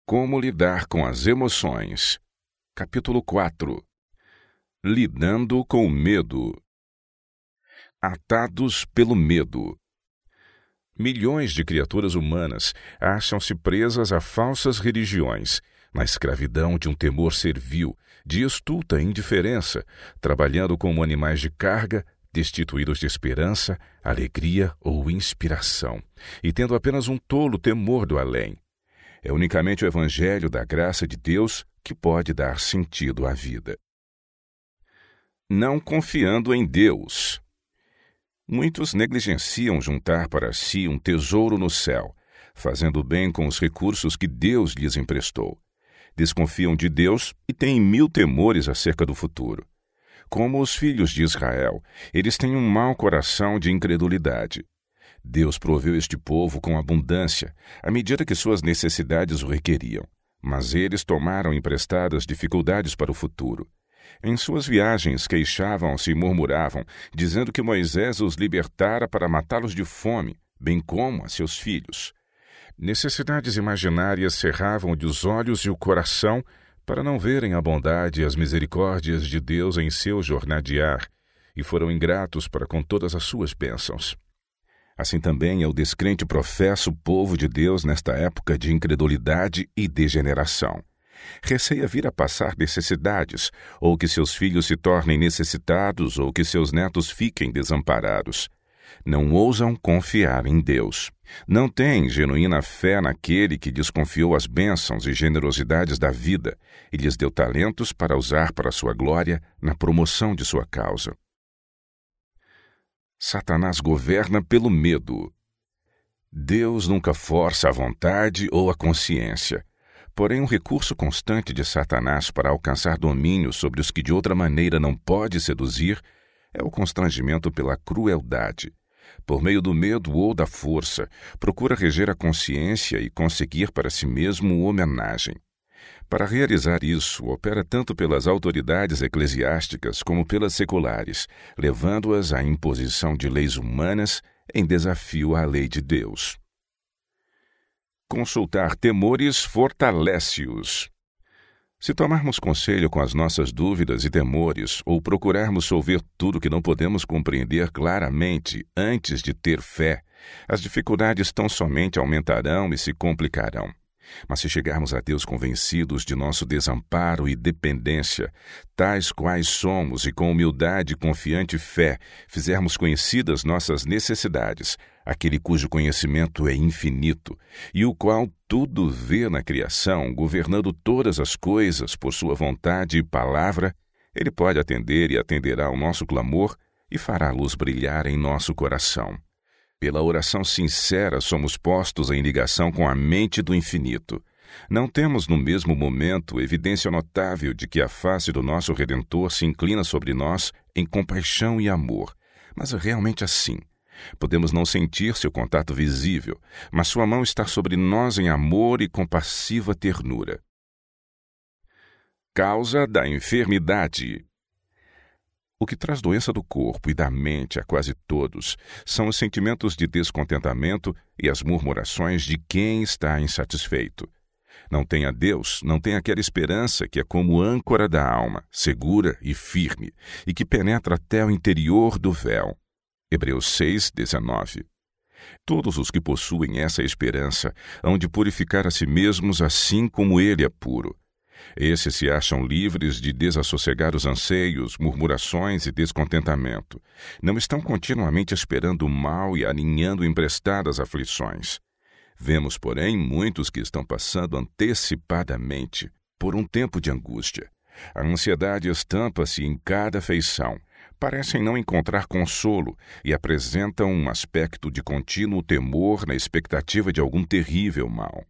Como lidar com as emoções. Capítulo 4. Lidando com o medo. Atados pelo medo. Milhões de criaturas humanas acham-se presas a falsas religiões, na escravidão de um temor servil, de estulta indiferença, trabalhando como animais de carga, destituídos de esperança, alegria ou inspiração, e tendo apenas um tolo temor do além. É unicamente o Evangelho da graça de Deus que pode dar sentido à vida. Não confiando em Deus. Muitos negligenciam juntar para si um tesouro no céu, fazendo bem com os recursos que Deus lhes emprestou. Desconfiam de Deus e têm 1000 temores acerca do futuro. Como os filhos de Israel, eles têm um mau coração de incredulidade. Deus proveu este povo com abundância, à medida que suas necessidades o requeriam, mas eles tomaram emprestadas dificuldades para o futuro. Em suas viagens queixavam-se e murmuravam, dizendo que Moisés os libertara para matá-los de fome, bem como a seus filhos. Necessidades imaginárias cerravam-lhe os olhos e o coração para não verem a bondade e as misericórdias de Deus em seu jornadear, e foram ingratos para com todas as suas bênçãos. Assim também é o descrente professo povo de Deus nesta época de incredulidade e degeneração. Receia vir a passar necessidades, ou que seus filhos se tornem necessitados, ou que seus netos fiquem desamparados. Não ousam confiar em Deus. Não têm genuína fé naquele que lhes confiou as bênçãos e generosidades da vida e lhes deu talentos para usar para sua glória na promoção de sua causa. Satanás governa pelo medo. Deus nunca força a vontade ou a consciência. Porém, um recurso constante de Satanás para alcançar domínio sobre os que de outra maneira não pode seduzir é o constrangimento pela crueldade. Por meio do medo ou da força, procura reger a consciência e conseguir para si mesmo homenagem. Para realizar isso, opera tanto pelas autoridades eclesiásticas como pelas seculares, levando-as à imposição de leis humanas em desafio à lei de Deus. Consultar temores fortalece-os. Se tomarmos conselho com as nossas dúvidas e temores, ou procurarmos solver tudo que não podemos compreender claramente antes de ter fé, as dificuldades tão somente aumentarão e se complicarão. Mas se chegarmos a Deus convencidos de nosso desamparo e dependência, tais quais somos e com humildade e confiante fé, fizermos conhecidas nossas necessidades, aquele cujo conhecimento é infinito, e o qual tudo vê na criação, governando todas as coisas por sua vontade e palavra, ele pode atender e atenderá ao nosso clamor e fará a luz brilhar em nosso coração. Pela oração sincera somos postos em ligação com a mente do infinito. Não temos no mesmo momento evidência notável de que a face do nosso Redentor se inclina sobre nós em compaixão e amor, mas é realmente assim. Podemos não sentir seu contato visível, mas sua mão está sobre nós em amor e compassiva ternura. Causa da enfermidade. O que traz doença do corpo e da mente a quase todos são os sentimentos de descontentamento e as murmurações de quem está insatisfeito. Não tem a Deus, não tem aquela esperança que é como âncora da alma, segura e firme, e que penetra até o interior do véu. Hebreus 6:19. Todos os que possuem essa esperança hão de purificar a si mesmos assim como ele é puro. Esses se acham livres de desassossegar os anseios, murmurações e descontentamento. Não estão continuamente esperando o mal e aninhando emprestadas aflições. Vemos, porém, muitos que estão passando antecipadamente por um tempo de angústia. A ansiedade estampa-se em cada feição. Parecem não encontrar consolo e apresentam um aspecto de contínuo temor na expectativa de algum terrível mal.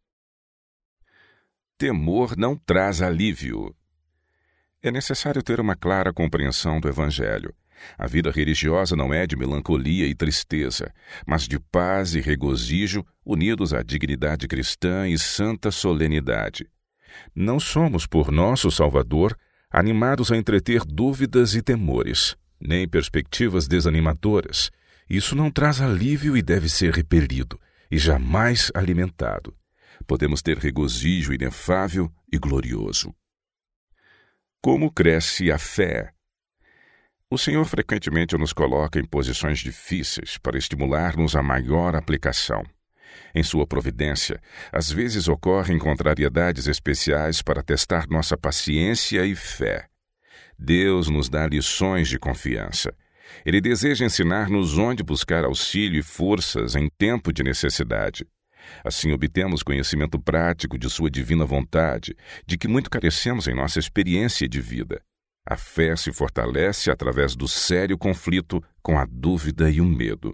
Temor não traz alívio. É necessário ter uma clara compreensão do Evangelho. A vida religiosa não é de melancolia e tristeza, mas de paz e regozijo, unidos à dignidade cristã e santa solenidade. Não somos, por nosso Salvador, animados a entreter dúvidas e temores, nem perspectivas desanimadoras. Isso não traz alívio e deve ser repelido, e jamais alimentado. podemos ter regozijo inefável e glorioso. Como cresce a fé? O Senhor frequentemente nos coloca em posições difíceis para estimular-nos a maior aplicação. Em sua providência, às vezes ocorrem contrariedades especiais para testar nossa paciência e fé. Deus nos dá lições de confiança. Ele deseja ensinar-nos onde buscar auxílio e forças em tempo de necessidade. Assim obtemos conhecimento prático de sua divina vontade, de que muito carecemos em nossa experiência de vida. A fé se fortalece através do sério conflito com a dúvida e o medo.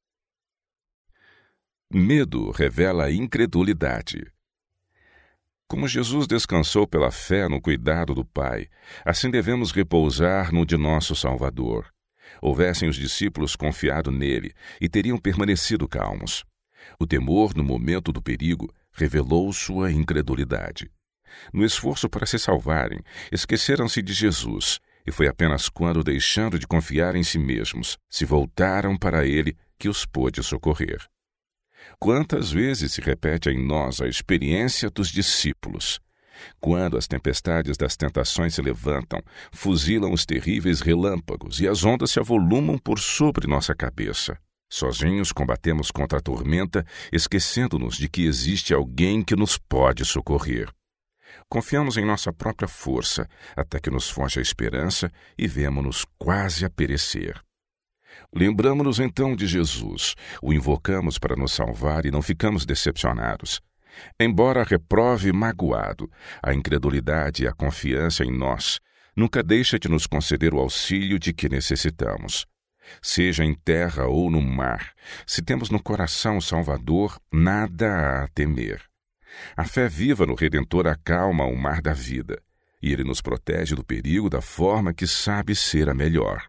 Medo revela incredulidade. Como Jesus descansou pela fé no cuidado do Pai, assim devemos repousar no de nosso Salvador. Houvessem os discípulos confiado nele e teriam permanecido calmos. O temor no momento do perigo revelou sua incredulidade. No esforço para se salvarem, esqueceram-se de Jesus, e foi apenas quando, deixando de confiar em si mesmos, se voltaram para ele que os pôde socorrer. Quantas vezes se repete em nós a experiência dos discípulos? Quando as tempestades das tentações se levantam, fuzilam os terríveis relâmpagos e as ondas se avolumam por sobre nossa cabeça. Sozinhos combatemos contra a tormenta, esquecendo-nos de que existe alguém que nos pode socorrer. Confiamos em nossa própria força, até que nos foge a esperança e vemo-nos quase a perecer. Lembramo-nos então de Jesus, o invocamos para nos salvar e não ficamos decepcionados. Embora reprove magoado, a incredulidade e a confiança em nós nunca deixa de nos conceder o auxílio de que necessitamos. Seja em terra ou no mar, se temos no coração o Salvador, nada há a temer. A fé viva no Redentor acalma o mar da vida, e ele nos protege do perigo da forma que sabe ser a melhor.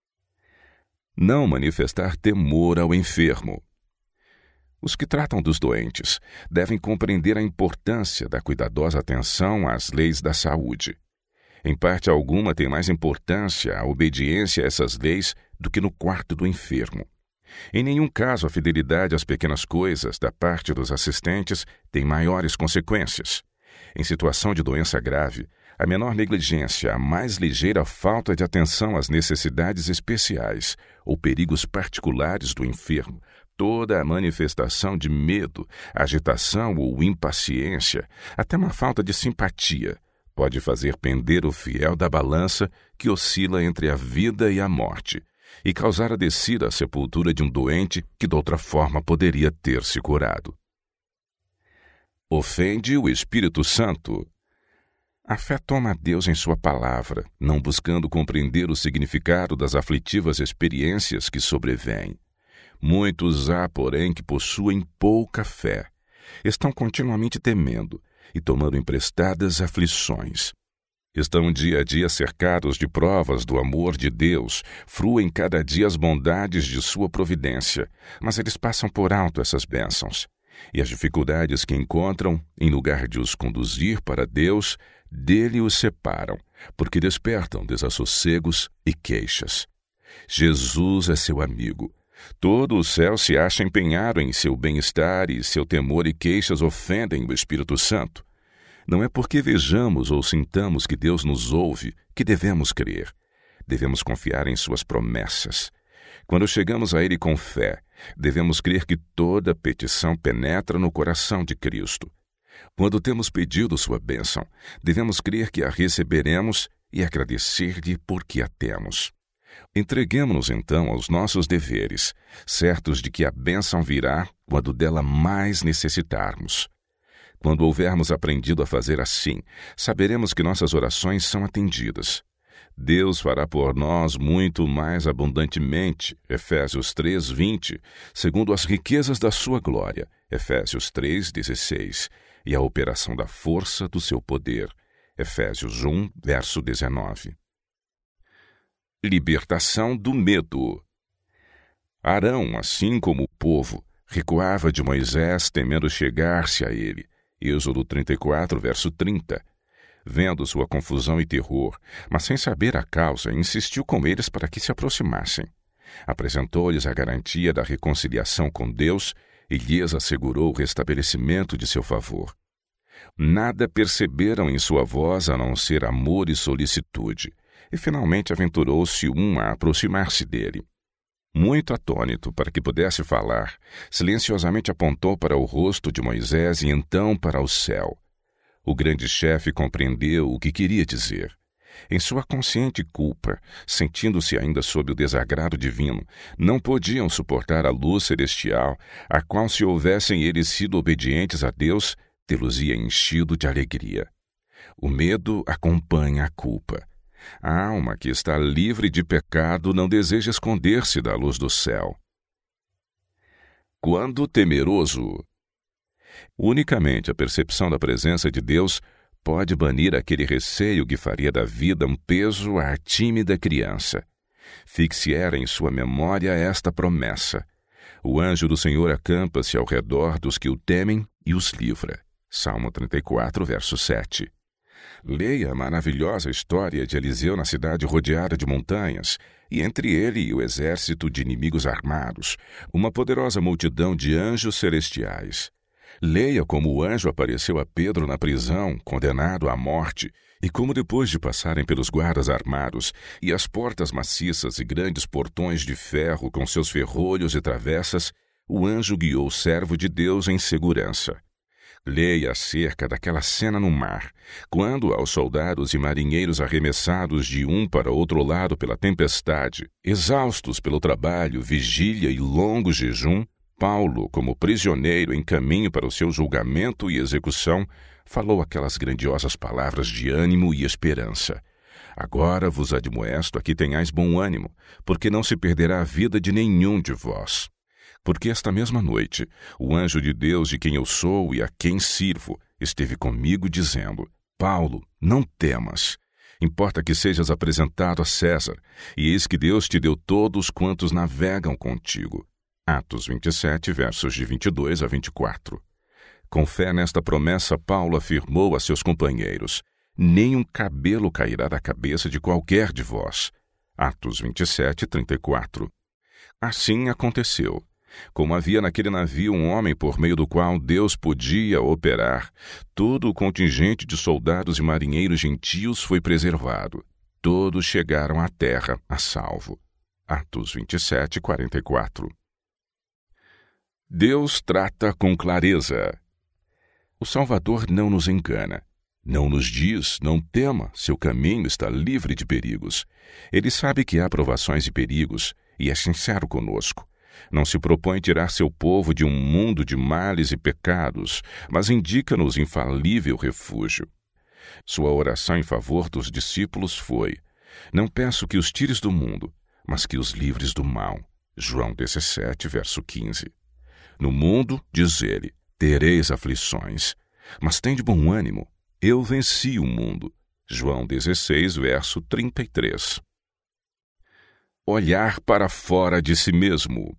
Não manifestar temor ao enfermo. Os que tratam dos doentes devem compreender a importância da cuidadosa atenção às leis da saúde. Em parte alguma tem mais importância a obediência a essas leis do que no quarto do enfermo. Em nenhum caso a fidelidade às pequenas coisas da parte dos assistentes tem maiores consequências. Em situação de doença grave, a menor negligência, a mais ligeira falta de atenção às necessidades especiais ou perigos particulares do enfermo, toda a manifestação de medo, agitação ou impaciência, até uma falta de simpatia, pode fazer pender o fiel da balança que oscila entre a vida e a morte, e causar a descida à sepultura de um doente que de outra forma poderia ter se curado. Ofende o Espírito Santo. A fé toma a Deus em sua palavra, não buscando compreender o significado das aflitivas experiências que sobrevêm. Muitos há, porém, que possuem pouca fé. Estão continuamente temendo e tomando emprestadas aflições. Estão dia a dia cercados de provas do amor de Deus, fruem cada dia as bondades de sua providência, mas eles passam por alto essas bênçãos. E as dificuldades que encontram, em lugar de os conduzir para Deus, dele os separam, porque despertam desassossegos e queixas. Jesus é seu amigo. Todo o céu se acha empenhado em seu bem-estar e seu temor e queixas ofendem o Espírito Santo. Não é porque vejamos ou sintamos que Deus nos ouve que devemos crer. Devemos confiar em suas promessas. Quando chegamos a Ele com fé, devemos crer que toda petição penetra no coração de Cristo. Quando temos pedido sua bênção, devemos crer que a receberemos e agradecer-lhe porque a temos. Entreguemo-nos então aos nossos deveres, certos de que a bênção virá quando dela mais necessitarmos. Quando houvermos aprendido a fazer assim, saberemos que nossas orações são atendidas. Deus fará por nós muito mais abundantemente, Efésios 3:20, segundo as riquezas da sua glória, Efésios 3:16, e a operação da força do seu poder, Efésios 1, verso 19. Libertação do medo. Arão, assim como o povo, recuava de Moisés, temendo chegar-se a ele. Êxodo 34, verso 30. Vendo sua confusão e terror, mas sem saber a causa, insistiu com eles para que se aproximassem. Apresentou-lhes a garantia da reconciliação com Deus e lhes assegurou o restabelecimento de seu favor. Nada perceberam em sua voz a não ser amor e solicitude, e finalmente aventurou-se um a aproximar-se dele. Muito atônito para que pudesse falar, silenciosamente apontou para o rosto de Moisés e então para o céu. O grande chefe compreendeu o que queria dizer. Em sua consciente culpa, sentindo-se ainda sob o desagrado divino, não podiam suportar a luz celestial, a qual, se houvessem eles sido obedientes a Deus, tê-los-ia enchido de alegria. O medo acompanha a culpa. A alma que está livre de pecado não deseja esconder-se da luz do céu. Quando temeroso, unicamente a percepção da presença de Deus pode banir aquele receio que faria da vida um peso à tímida criança. Fixe era em sua memória esta promessa: o anjo do Senhor acampa-se ao redor dos que o temem e os livra. Salmo 34, verso 7. Leia a maravilhosa história de Eliseu na cidade rodeada de montanhas, e entre ele e o exército de inimigos armados, uma poderosa multidão de anjos celestiais. Leia como o anjo apareceu a Pedro na prisão, condenado à morte, e como depois de passarem pelos guardas armados e as portas maciças e grandes portões de ferro com seus ferrolhos e travessas, o anjo guiou o servo de Deus em segurança. Leia acerca daquela cena no mar, quando aos soldados e marinheiros arremessados de um para outro lado pela tempestade, exaustos pelo trabalho, vigília e longo jejum, Paulo, como prisioneiro em caminho para o seu julgamento e execução, falou aquelas grandiosas palavras de ânimo e esperança. Agora vos admoesto a que tenhais bom ânimo, porque não se perderá a vida de nenhum de vós. Porque esta mesma noite, o anjo de Deus de quem eu sou e a quem sirvo, esteve comigo dizendo: Paulo, não temas. Importa que sejas apresentado a César, e eis que Deus te deu todos quantos navegam contigo. Atos 27, versos de 22 a 24. Com fé nesta promessa, Paulo afirmou a seus companheiros: nem um cabelo cairá da cabeça de qualquer de vós. Atos 27, 34. Assim aconteceu. Como havia naquele navio um homem por meio do qual Deus podia operar, todo o contingente de soldados e marinheiros gentios foi preservado. Todos chegaram à terra a salvo. Atos 27, 44. Deus trata com clareza. O Salvador não nos engana. Não nos diz: não tema, seu caminho está livre de perigos. Ele sabe que há provações e perigos, e é sincero conosco. Não se propõe tirar seu povo de um mundo de males e pecados, mas indica-nos infalível refúgio. Sua oração em favor dos discípulos foi: não peço que os tires do mundo, mas que os livres do mal. João 17, verso 15. No mundo, diz ele, tereis aflições, mas tende bom ânimo, eu venci o mundo. João 16, verso 33. Olhar para fora de si mesmo.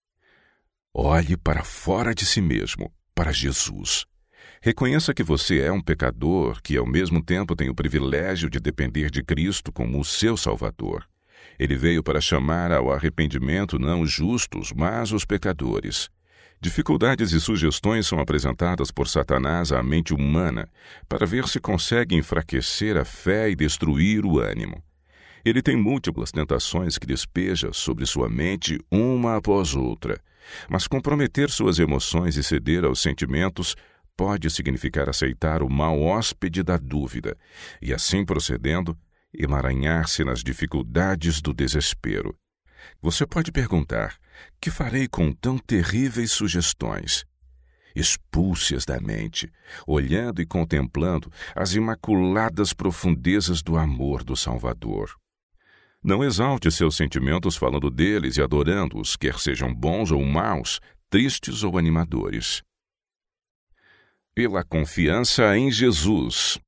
Olhe para fora de si mesmo, para Jesus. Reconheça que você é um pecador que, ao mesmo tempo, tem o privilégio de depender de Cristo como o seu Salvador. Ele veio para chamar ao arrependimento não os justos, mas os pecadores. Dificuldades e sugestões são apresentadas por Satanás à mente humana para ver se consegue enfraquecer a fé e destruir o ânimo. Ele tem múltiplas tentações que despeja sobre sua mente uma após outra, mas comprometer suas emoções e ceder aos sentimentos pode significar aceitar o mau hóspede da dúvida e, assim procedendo, emaranhar-se nas dificuldades do desespero. Você pode perguntar: que farei com tão terríveis sugestões? Expulse-as da mente, olhando e contemplando as imaculadas profundezas do amor do Salvador. Não exalte seus sentimentos falando deles e adorando-os, quer sejam bons ou maus, tristes ou animadores. Pela confiança em Jesus.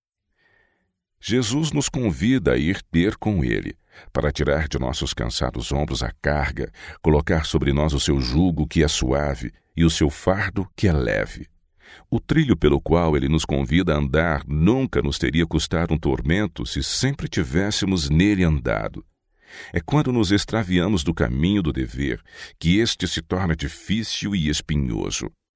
Jesus nos convida a ir ter com Ele, para tirar de nossos cansados ombros a carga, colocar sobre nós o seu jugo, que é suave, e o seu fardo, que é leve. O trilho pelo qual Ele nos convida a andar nunca nos teria custado um tormento se sempre tivéssemos nele andado. É quando nos extraviamos do caminho do dever que este se torna difícil e espinhoso.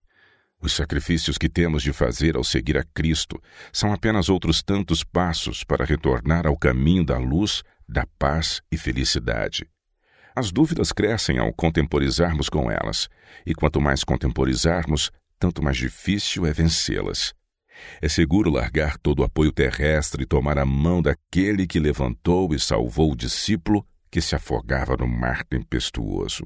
Os sacrifícios que temos de fazer ao seguir a Cristo são apenas outros tantos passos para retornar ao caminho da luz, da paz e felicidade. As dúvidas crescem ao contemporizarmos com elas, e quanto mais contemporizarmos, tanto mais difícil é vencê-las. É seguro largar todo o apoio terrestre e tomar a mão daquele que levantou e salvou o discípulo que se afogava no mar tempestuoso.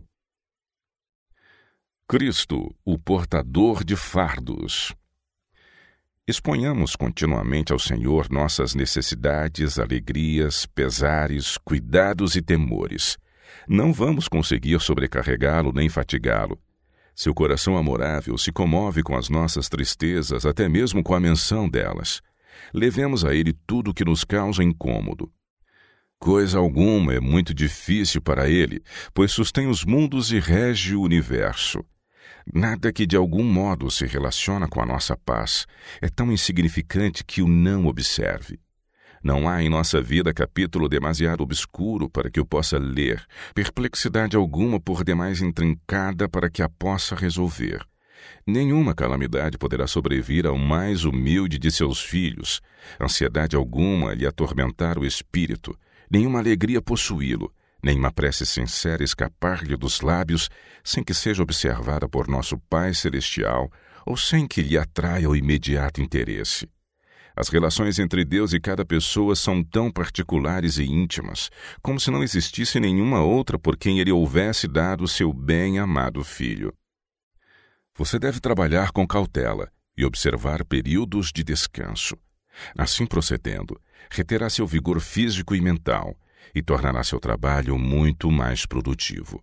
Cristo, o portador de fardos. Exponhamos continuamente ao Senhor nossas necessidades, alegrias, pesares, cuidados e temores. Não vamos conseguir sobrecarregá-lo nem fatigá-lo. Seu coração amorável se comove com as nossas tristezas, até mesmo com a menção delas. Levemos a ele tudo o que nos causa incômodo. Coisa alguma é muito difícil para ele, pois sustém os mundos e rege o universo. Nada que de algum modo se relaciona com a nossa paz é tão insignificante que o não observe. Não há em nossa vida capítulo demasiado obscuro para que eu possa ler, perplexidade alguma por demais intrincada para que a possa resolver. Nenhuma calamidade poderá sobrevir ao mais humilde de seus filhos, ansiedade alguma lhe atormentar o espírito, nenhuma alegria possuí-lo, nenhuma prece sincera escapar-lhe dos lábios sem que seja observada por nosso Pai Celestial ou sem que lhe atraia o imediato interesse. As relações entre Deus e cada pessoa são tão particulares e íntimas, como se não existisse nenhuma outra por quem Ele houvesse dado seu bem-amado Filho. Você deve trabalhar com cautela e observar períodos de descanso. Assim procedendo, reterá seu vigor físico e mental e tornará seu trabalho muito mais produtivo.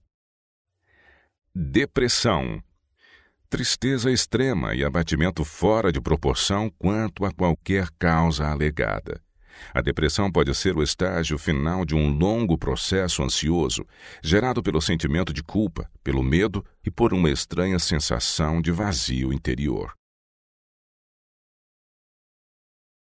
Depressão. Tristeza extrema e abatimento fora de proporção quanto a qualquer causa alegada. A depressão pode ser o estágio final de um longo processo ansioso, gerado pelo sentimento de culpa, pelo medo e por uma estranha sensação de vazio interior.